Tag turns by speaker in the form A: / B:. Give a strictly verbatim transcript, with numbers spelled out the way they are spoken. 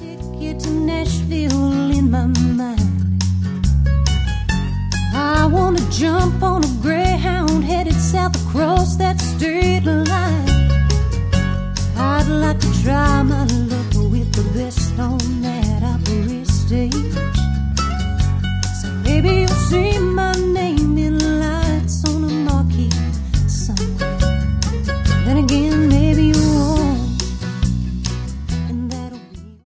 A: ticket to Nashville in my mind. I wanna jump on